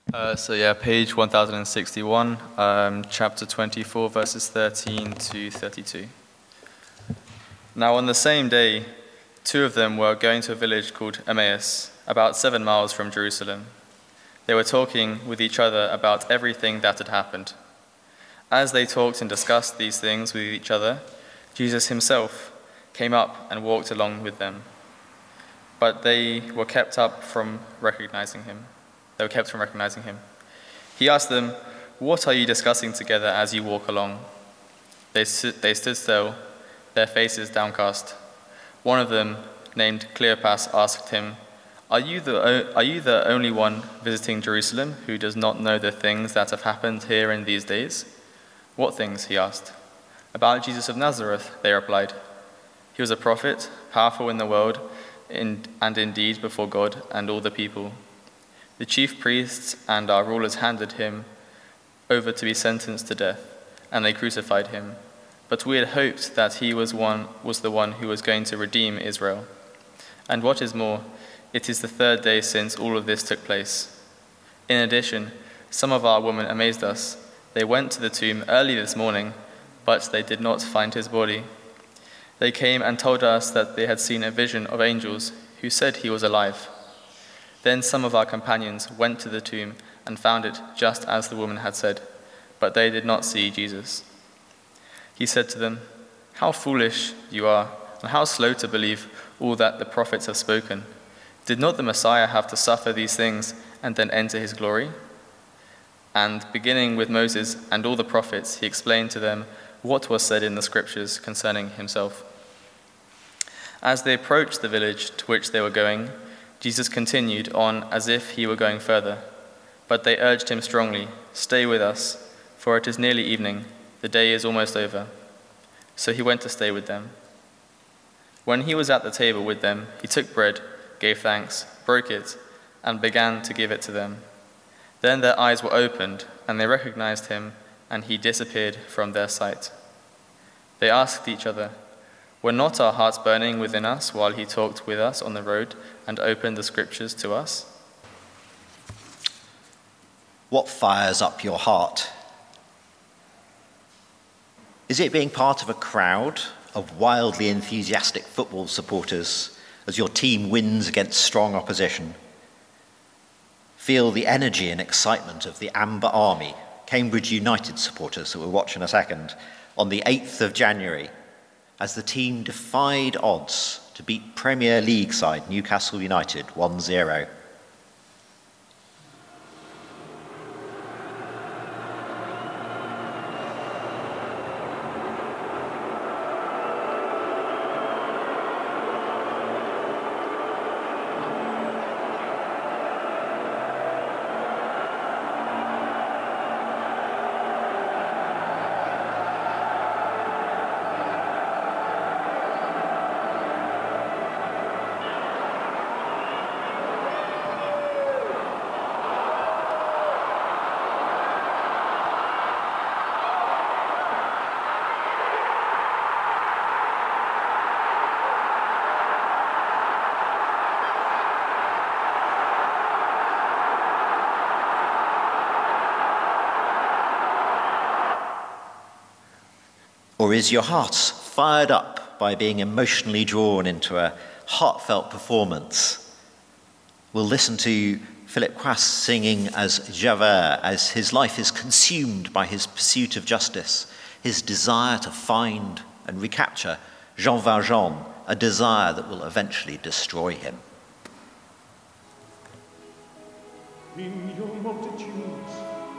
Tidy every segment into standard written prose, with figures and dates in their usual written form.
Page 1061, chapter 24, verses 13 to 32. Now on the same day, two of them were going to a village called Emmaus, about 7 miles from Jerusalem. They were talking with each other about everything that had happened. As they talked and discussed these things with each other, Jesus himself came up and walked along with them. But they were kept from recognizing him. He asked them, "What are you discussing together as you walk along?" They stood still, their faces downcast. One of them, named Cleopas, asked him, Are you the only one visiting Jerusalem who does not know the things that have happened here in these days?" "What things?" he asked. "About Jesus of Nazareth," they replied. "He was a prophet, powerful in the world, and indeed before God and all the people. The chief priests and our rulers handed him over to be sentenced to death, and they crucified him. But we had hoped that he was the one who was going to redeem Israel. And what is more, it is the third day since all of this took place. In addition, some of our women amazed us. They went to the tomb early this morning, but they did not find his body. They came and told us that they had seen a vision of angels who said he was alive. Then some of our companions went to the tomb and found it just as the woman had said, but they did not see Jesus." He said to them, "How foolish you are, and how slow to believe all that the prophets have spoken. Did not the Messiah have to suffer these things and then enter his glory?" And beginning with Moses and all the prophets, he explained to them what was said in the scriptures concerning himself. As they approached the village to which they were going, Jesus continued on as if he were going further, but they urged him strongly, "Stay with us, for it is nearly evening, the day is almost over." So he went to stay with them. When he was at the table with them, he took bread, gave thanks, broke it, and began to give it to them. Then their eyes were opened, and they recognized him, and he disappeared from their sight. They asked each other, "Were not our hearts burning within us while he talked with us on the road and opened the scriptures to us?" What fires up your heart? Is it being part of a crowd of wildly enthusiastic football supporters as your team wins against strong opposition? Feel the energy and excitement of the Amber Army, Cambridge United supporters that we'll watch in a second, on the 8th of January, as the team defied odds to beat Premier League side Newcastle United 1-0. Or is your heart fired up by being emotionally drawn into a heartfelt performance? We'll listen to Philip Quast singing as Javert, as his life is consumed by his pursuit of justice, his desire to find and recapture Jean Valjean, a desire that will eventually destroy him. In your multitudes,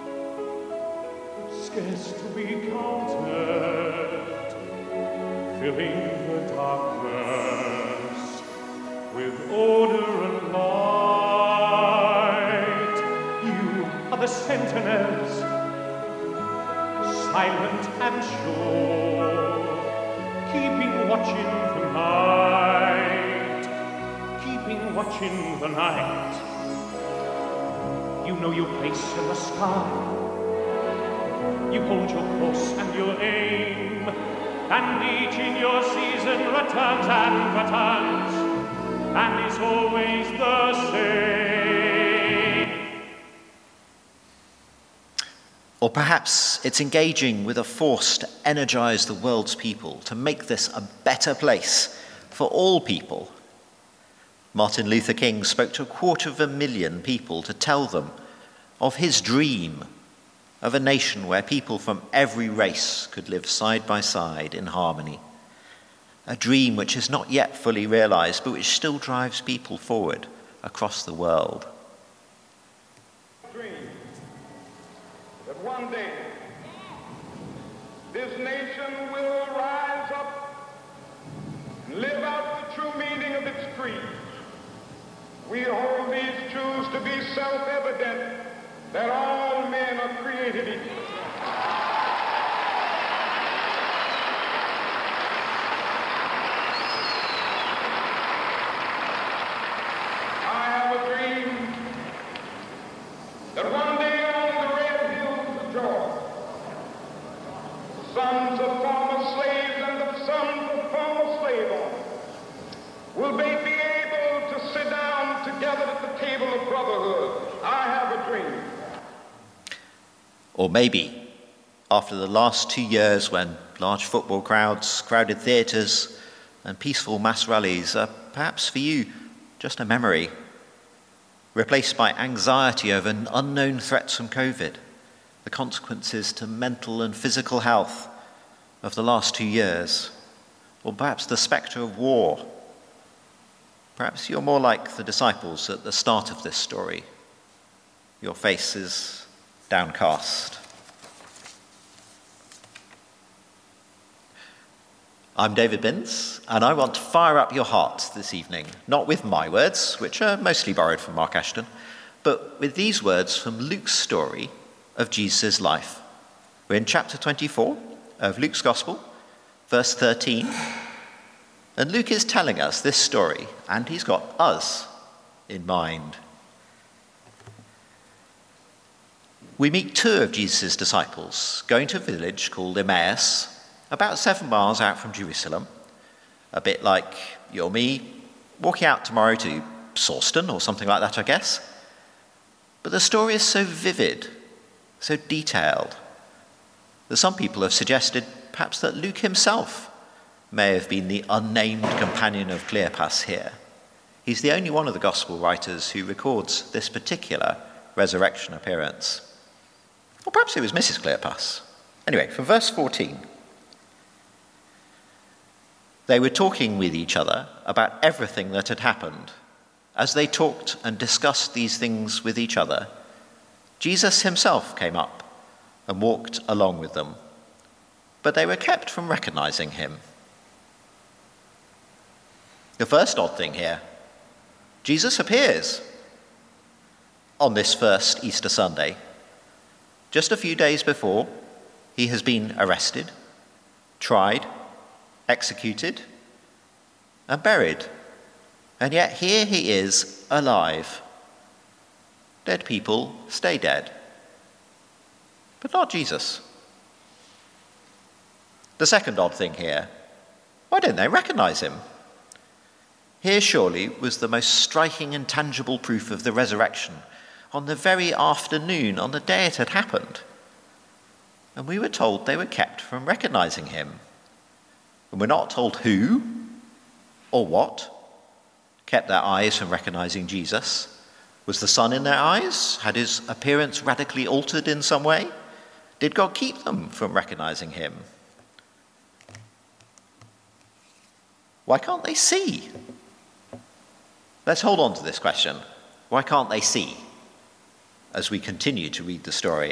scarce to be counted, filling the darkness with order and light. You are the sentinels, silent and sure, keeping watch in the night, keeping watch in the night. You know your place in the sky. You hold your course and your aim, and each in your season returns and returns, and is always the same. Or perhaps it's engaging with a force to energize the world's people, to make this a better place for all people. Martin Luther King spoke to 250,000 people to tell them of his dream of a nation where people from every race could live side by side in harmony. A dream which is not yet fully realized, but which still drives people forward across the world. Dream that one day this nation will rise up and live out the true meaning of its creed. We hold these truths to be self-evident, that all men are created equal. I have a dream that one day on the red hills of Georgia, the sons of former slaves and the sons of former slave owners will be able to sit down together at the table of brotherhood. I have a dream. Or maybe, after the last 2 years when large football crowds, crowded theatres, and peaceful mass rallies are perhaps for you just a memory, replaced by anxiety over unknown threats from COVID, the consequences to mental and physical health of the last 2 years, or perhaps the spectre of war. Perhaps you're more like the disciples at the start of this story. Your face is downcast. I'm David Binns, and I want to fire up your heart this evening, not with my words, which are mostly borrowed from Mark Ashton, but with these words from Luke's story of Jesus' life. We're in chapter 24 of Luke's Gospel, verse 13, and Luke is telling us this story, and he's got us in mind. We meet two of Jesus' disciples going to a village called Emmaus, about 7 miles out from Jerusalem, a bit like you or me walking out tomorrow to Sawston or something like that, I guess. But the story is so vivid, so detailed, that some people have suggested perhaps that Luke himself may have been the unnamed companion of Cleopas here. He's the only one of the gospel writers who records this particular resurrection appearance. Or perhaps it was Mrs. Cleopas. Anyway, from verse 14. They were talking with each other about everything that had happened. As they talked and discussed these things with each other, Jesus himself came up and walked along with them, but they were kept from recognizing him. The first odd thing here, Jesus appears on this first Easter Sunday. Just a few days before, he has been arrested, tried, executed, and buried. And yet here he is, alive. Dead people stay dead. But not Jesus. The second odd thing here, why didn't they recognize him? Here surely was the most striking and tangible proof of the resurrection, on the very afternoon, on the day it had happened. And we were told they were kept from recognizing him. And we're not told who or what kept their eyes from recognizing Jesus. Was the sun in their eyes? Had his appearance radically altered in some way? Did God keep them from recognizing him? Why can't they see? Let's hold on to this question. Why can't they see? As we continue to read the story.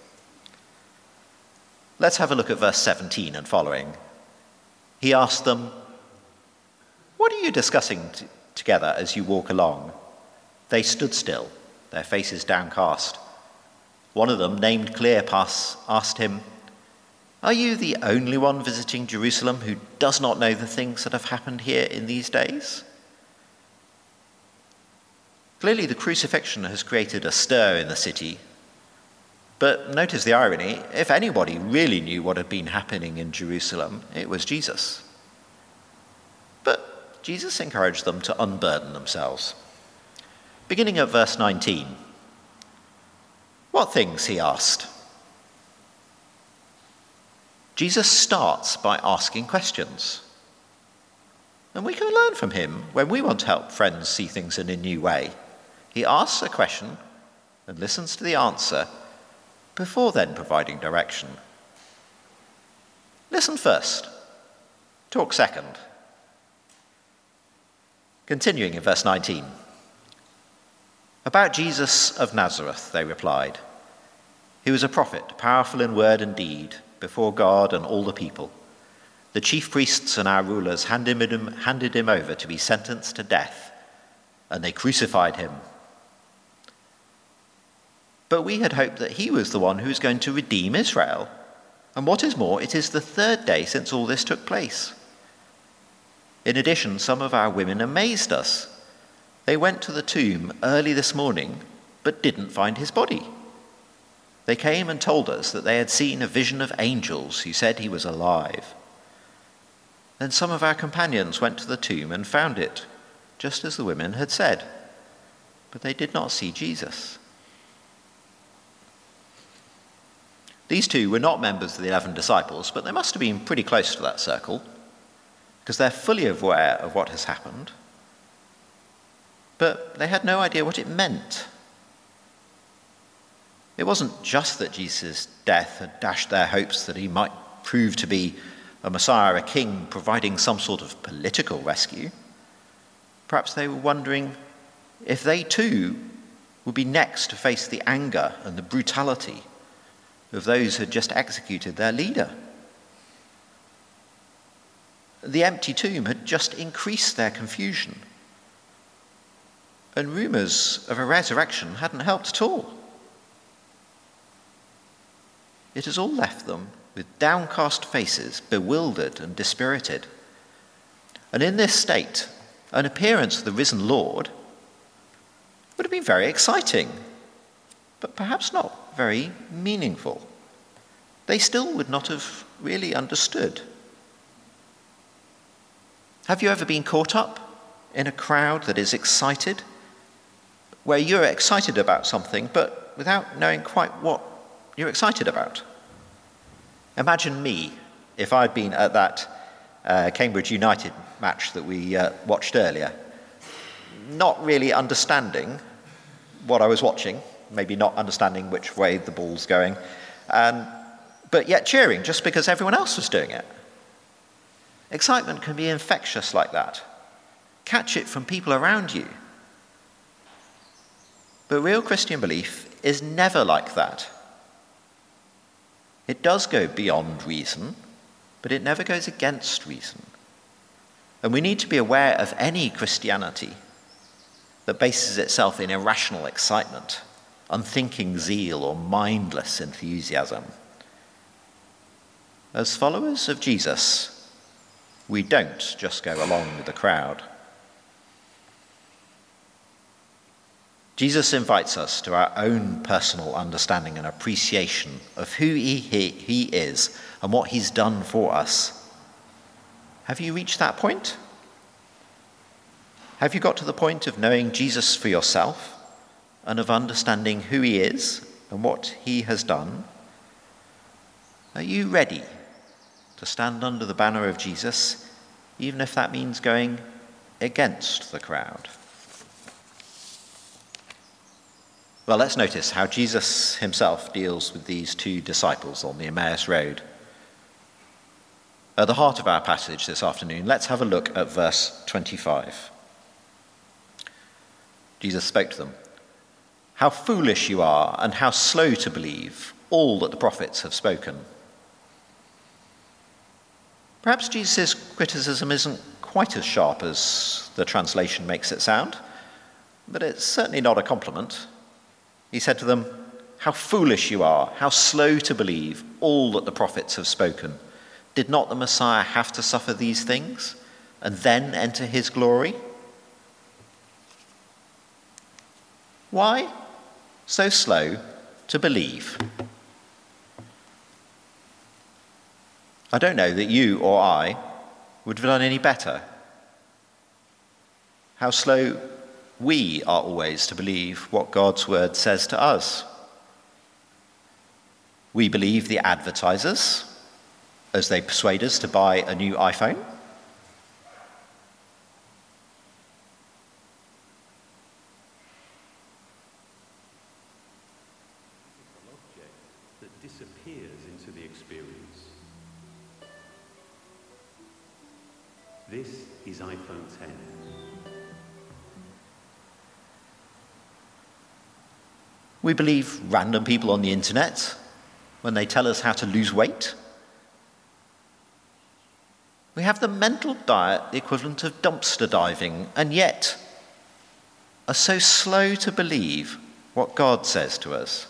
Let's have a look at verse 17 and following. He asked them, "What are you discussing together as you walk along?" They stood still, their faces downcast. One of them, named Cleopas, asked him, "Are you the only one visiting Jerusalem who does not know the things that have happened here in these days?" Clearly, the crucifixion has created a stir in the city. But notice the irony. If anybody really knew what had been happening in Jerusalem, it was Jesus. But Jesus encouraged them to unburden themselves. Beginning at verse 19. "What things?" he asked. Jesus starts by asking questions. And we can learn from him when we want to help friends see things in a new way. He asks a question and listens to the answer before then providing direction. Listen first, talk second. Continuing in verse 19. About Jesus of Nazareth, they replied. He was a prophet, powerful in word and deed, before God and all the people. The chief priests and our rulers handed him over to be sentenced to death, and they crucified him. But we had hoped that he was the one who was going to redeem Israel. And what is more, it is the third day since all this took place. In addition, some of our women amazed us. They went to the tomb early this morning, but didn't find his body. They came and told us that they had seen a vision of angels who said he was alive. Then some of our companions went to the tomb and found it, just as the women had said, but they did not see Jesus. These two were not members of the 11 disciples, but they must have been pretty close to that circle, because they're fully aware of what has happened. But they had no idea what it meant. It wasn't just that Jesus' death had dashed their hopes that he might prove to be a Messiah, a king, providing some sort of political rescue. Perhaps they were wondering if they too would be next to face the anger and the brutality of those who had just executed their leader. The empty tomb had just increased their confusion, and rumours of a resurrection hadn't helped at all. It has all left them with downcast faces, bewildered and dispirited. And in this state, an appearance of the risen Lord would have been very exciting, but perhaps not very meaningful. They still would not have really understood. Have you ever been caught up in a crowd that is excited, where you're excited about something, but without knowing quite what you're excited about? Imagine me if I'd been at that Cambridge United match that we watched earlier, not really understanding what I was watching, maybe not understanding which way the ball's going, but yet cheering just because everyone else was doing it. Excitement can be infectious like that. Catch it from people around you. But real Christian belief is never like that. It does go beyond reason, but it never goes against reason. And we need to be aware of any Christianity that bases itself in irrational excitement, unthinking zeal, or mindless enthusiasm. As followers of Jesus, we don't just go along with the crowd. Jesus invites us to our own personal understanding and appreciation of who he is and what he's done for us. Have you reached that point? Have you got to the point of knowing Jesus for yourself and of understanding who he is and what he has done? Are you ready to stand under the banner of Jesus, even if that means going against the crowd? Well, let's notice how Jesus himself deals with these two disciples on the Emmaus Road. At the heart of our passage this afternoon, let's have a look at verse 25. Jesus spoke to them. "How foolish you are, and how slow to believe all that the prophets have spoken." Perhaps Jesus' criticism isn't quite as sharp as the translation makes it sound, but it's certainly not a compliment. He said to them, "How foolish you are, how slow to believe all that the prophets have spoken. Did not the Messiah have to suffer these things and then enter his glory?" Why so slow to believe? I don't know that you or I would have done any better. How slow we are always to believe what God's word says to us. We believe the advertisers as they persuade us to buy a new iPhone. That disappears into the experience. This is iPhone 10. We believe random people on the internet when they tell us how to lose weight. We have the mental diet equivalent of dumpster diving, and yet are so slow to believe what God says to us.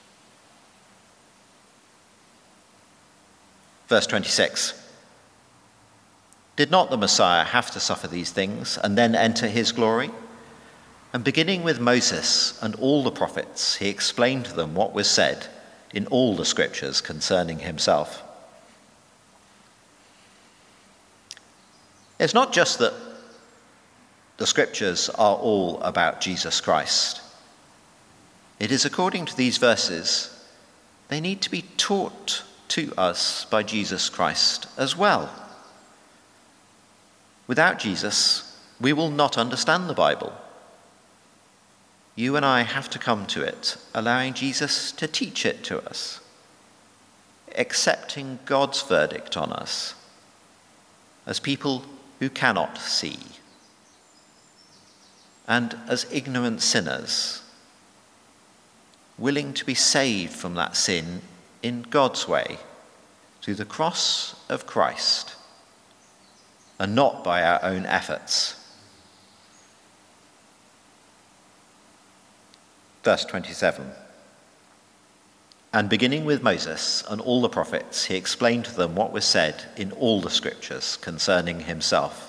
Verse 26. Did not the Messiah have to suffer these things and then enter his glory? And beginning with Moses and all the prophets, he explained to them what was said in all the scriptures concerning himself. It's not just that the scriptures are all about Jesus Christ. It is according to these verses, they need to be taught to us by Jesus Christ as well. Without Jesus, we will not understand the Bible. You and I have to come to it, allowing Jesus to teach it to us, accepting God's verdict on us as people who cannot see, and as ignorant sinners, willing to be saved from that sin in God's way, through the cross of Christ, and not by our own efforts. Verse 27. And beginning with Moses and all the prophets, he explained to them what was said in all the scriptures concerning himself.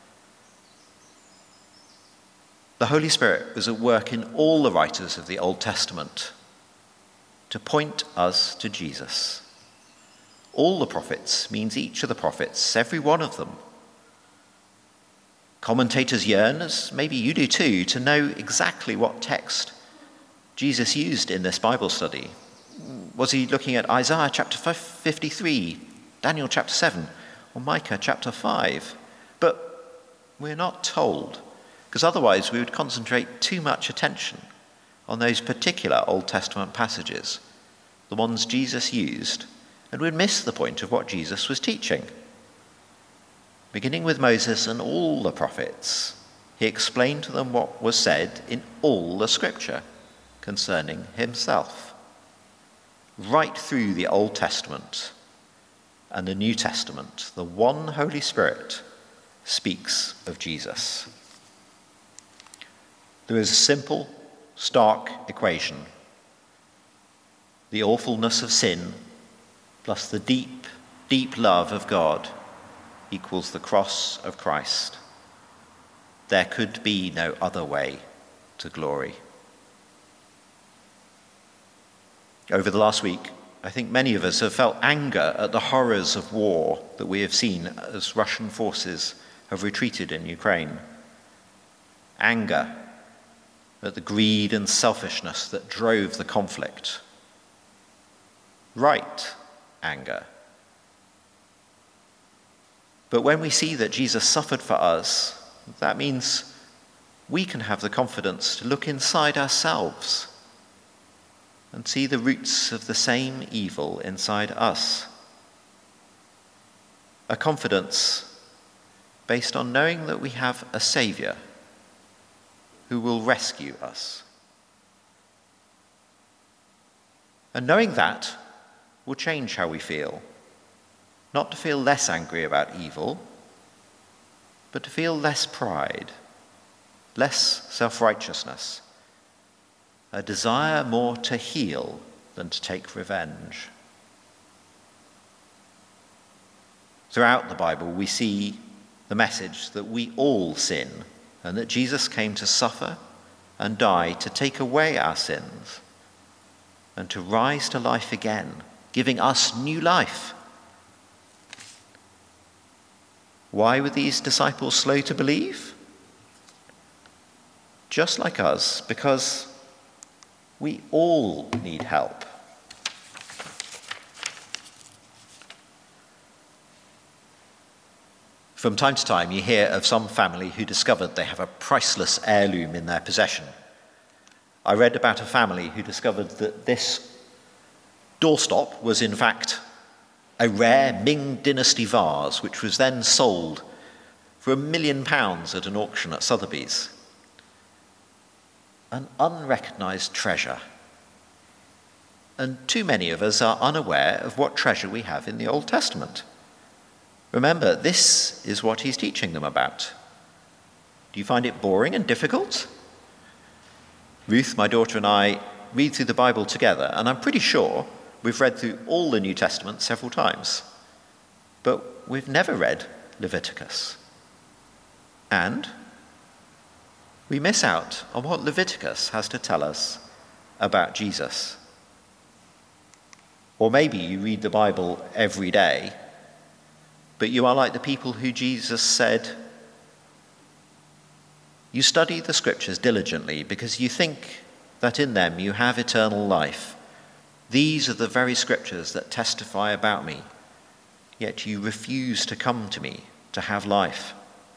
The Holy Spirit was at work in all the writers of the Old Testament to point us to Jesus. All the prophets means each of the prophets, every one of them. Commentators yearn, as maybe you do too, to know exactly what text Jesus used in this Bible study. Was he looking at Isaiah chapter 53, Daniel chapter 7, or Micah chapter 5? But we're not told, because otherwise we would concentrate too much attention on those particular Old Testament passages, the ones Jesus used, and we'd miss the point of what Jesus was teaching. Beginning with Moses and all the prophets, he explained to them what was said in all the scripture concerning himself. Right through the Old Testament and the New Testament, the one Holy Spirit speaks of Jesus. There is a simple, stark equation. The awfulness of sin plus the deep, deep love of God equals the cross of Christ. There could be no other way to glory. Over the last week, I think many of us have felt anger at the horrors of war that we have seen as Russian forces have retreated in Ukraine. Anger at the greed and selfishness that drove the conflict. Right anger. But when we see that Jesus suffered for us, that means we can have the confidence to look inside ourselves and see the roots of the same evil inside us. A confidence based on knowing that we have a Saviour who will rescue us. And knowing that will change how we feel. Not to feel less angry about evil, but to feel less pride, less self-righteousness, a desire more to heal than to take revenge. Throughout the Bible, we see the message that we all sin and that Jesus came to suffer and die to take away our sins and to rise to life again, giving us new life. Why were these disciples slow to believe? Just like us, because we all need help. From time to time, you hear of some family who discovered they have a priceless heirloom in their possession. I read about a family who discovered that this doorstop was in fact a rare Ming Dynasty vase, which was then sold for £1 million at an auction at Sotheby's. An unrecognised treasure. And too many of us are unaware of what treasure we have in the Old Testament. Remember, this is what he's teaching them about. Do you find it boring and difficult? Ruth, my daughter, and I read through the Bible together, and I'm pretty sure we've read through all the New Testament several times. But we've never read Leviticus. And we miss out on what Leviticus has to tell us about Jesus. Or maybe you read the Bible every day, but you are like the people who Jesus said, you study the scriptures diligently because you think that in them you have eternal life. These are the very scriptures that testify about me, yet you refuse to come to me to have life.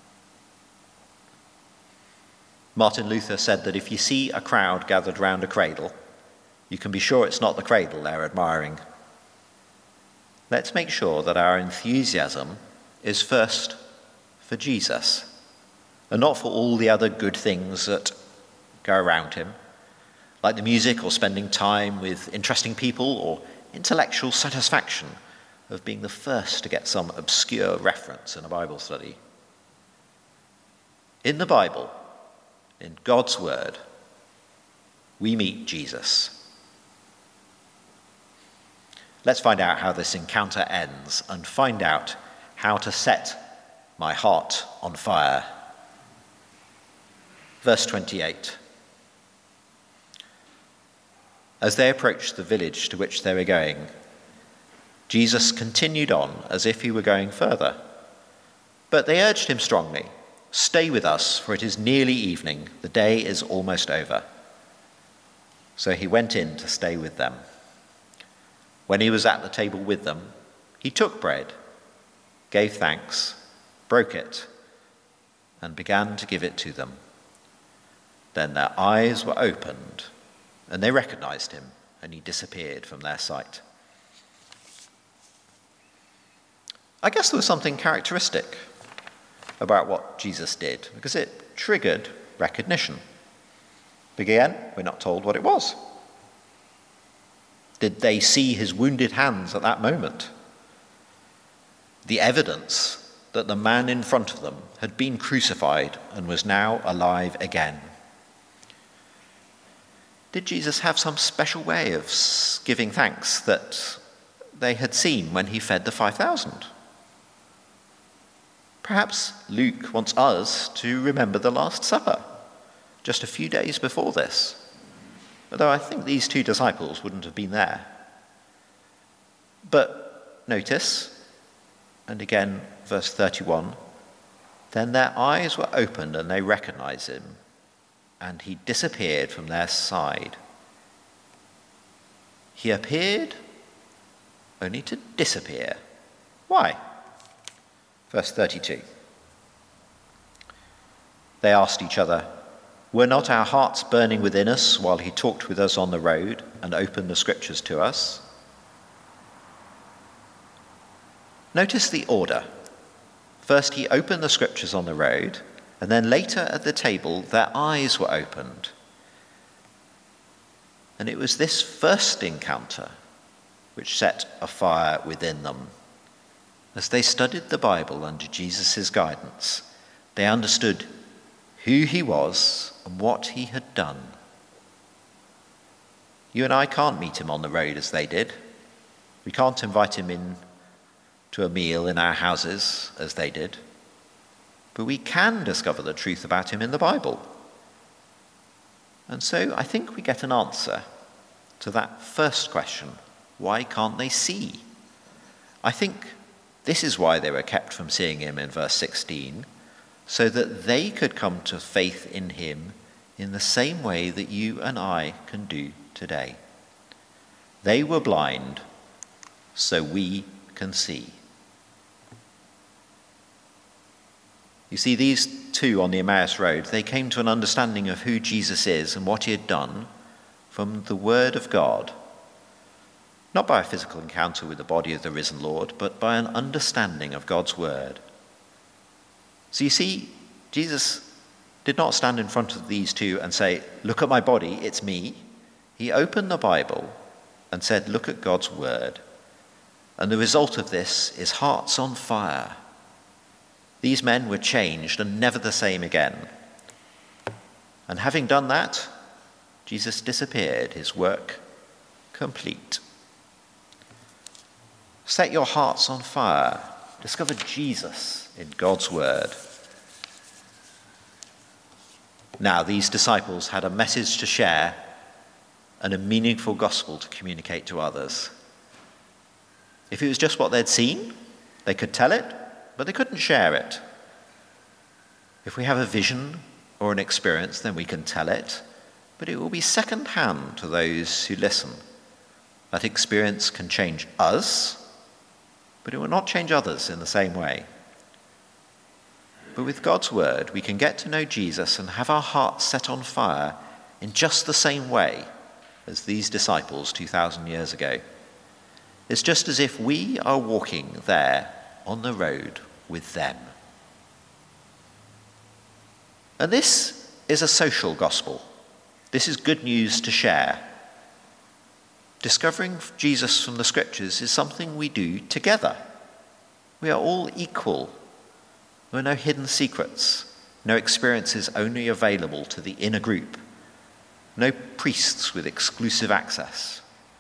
Martin Luther said that if you see a crowd gathered round a cradle, you can be sure it's not the cradle they're admiring. Let's make sure that our enthusiasm is first for Jesus, and not for all the other good things that go around him, like the music or spending time with interesting people or intellectual satisfaction of being the first to get some obscure reference in a Bible study. In the Bible, in God's Word, we meet Jesus. Let's find out how this encounter ends and find out how to set my heart on fire. Verse 28. As they approached the village to which they were going, Jesus continued on as if he were going further. But they urged him strongly, "Stay with us, for it is nearly evening. The day is almost over." So he went in to stay with them. When he was at the table with them, he took bread, gave thanks, broke it, and began to give it to them. Then their eyes were opened, and they recognized him, and he disappeared from their sight. I guess there was something characteristic about what Jesus did, because it triggered recognition. But again, we're not told what it was. Did they see his wounded hands at that moment? The evidence that the man in front of them had been crucified and was now alive again. Did Jesus have some special way of giving thanks that they had seen when he fed the 5,000? Perhaps Luke wants us to remember the Last Supper, just a few days before this. Although I think these two disciples wouldn't have been there. But notice, and again, verse 31, then their eyes were opened and they recognized him, and he disappeared from their side. He appeared only to disappear. Why? Verse 32. They asked each other, "Were not our hearts burning within us while he talked with us on the road and opened the scriptures to us?" Notice the order. First, he opened the scriptures on the road, and then later at the table, their eyes were opened. And it was this first encounter which set a fire within them. As they studied the Bible under Jesus' guidance, they understood who he was and what he had done. You and I can't meet him on the road as they did. We can't invite him in to a meal in our houses as they did. But we can discover the truth about him in the Bible. And so I think we get an answer to that first question, why can't they see? I think this is why they were kept from seeing him in verse 16, so that they could come to faith in him in the same way that you and I can do today. They were blind, so we can see. You see, these two on the Emmaus Road, they came to an understanding of who Jesus is and what he had done from the Word of God. Not by a physical encounter with the body of the risen Lord, but by an understanding of God's Word. So you see, Jesus did not stand in front of these two and say, "Look at my body, it's me." He opened the Bible and said, "Look at God's Word." And the result of this is hearts on fire. These men were changed and never the same again. And having done that, Jesus disappeared, his work complete. Set your hearts on fire. Discover Jesus in God's Word. Now, these disciples had a message to share and a meaningful gospel to communicate to others. If it was just what they'd seen, they could tell it, but they couldn't share it. If we have a vision or an experience, then we can tell it, but it will be second-hand to those who listen. That experience can change us, but it will not change others in the same way. But with God's Word, we can get to know Jesus and have our hearts set on fire in just the same way as these disciples 2,000 years ago. It's just as if we are walking there on the road with them. And this is a social gospel. This is good news to share. Discovering Jesus from the Scriptures is something we do together. We are all equal. There are no hidden secrets, no experiences only available to the inner group, no priests with exclusive access.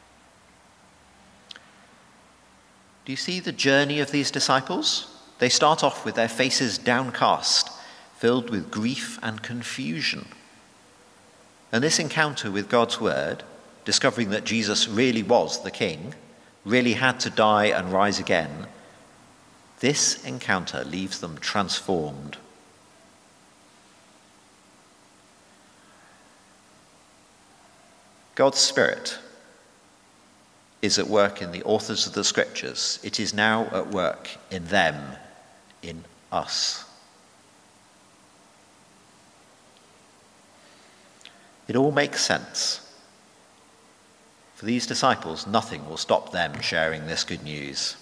Do you see the journey of these disciples? They start off with their faces downcast, filled with grief and confusion. And this encounter with God's Word, discovering that Jesus really was the King, really had to die and rise again, this encounter leaves them transformed. God's Spirit is at work in the authors of the Scriptures. It is now at work in them, in us. It all makes sense. For these disciples, nothing will stop them sharing this good news.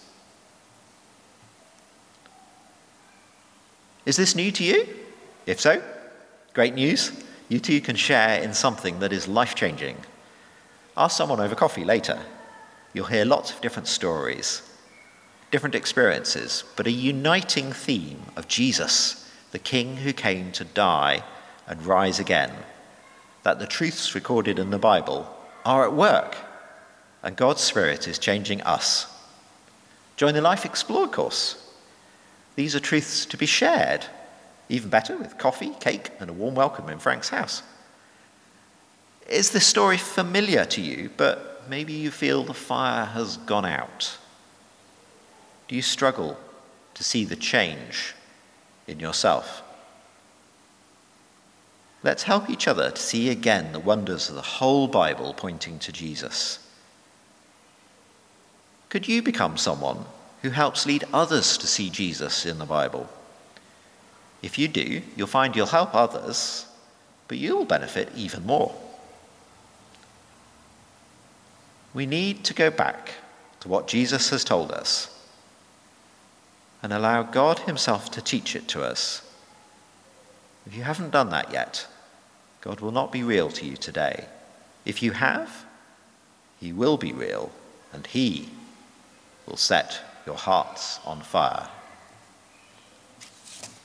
Is this new to you? If so, great news. You too can share in something that is life-changing. Ask someone over coffee later. You'll hear lots of different stories, different experiences, but a uniting theme of Jesus, the King who came to die and rise again, that the truths recorded in the Bible are at work, and God's Spirit is changing us. Join the Life Explored course. These are truths to be shared, even better with coffee, cake, and a warm welcome in Frank's house. Is this story familiar to you, but maybe you feel the fire has gone out? Do you struggle to see the change in yourself? Let's help each other to see again the wonders of the whole Bible pointing to Jesus. Could you become someone who helps lead others to see Jesus in the Bible? If you do, you'll find you'll help others, but you'll benefit even more. We need to go back to what Jesus has told us and allow God himself to teach it to us. If you haven't done that yet, God will not be real to you today. If you have, he will be real, and he will set your hearts on fire.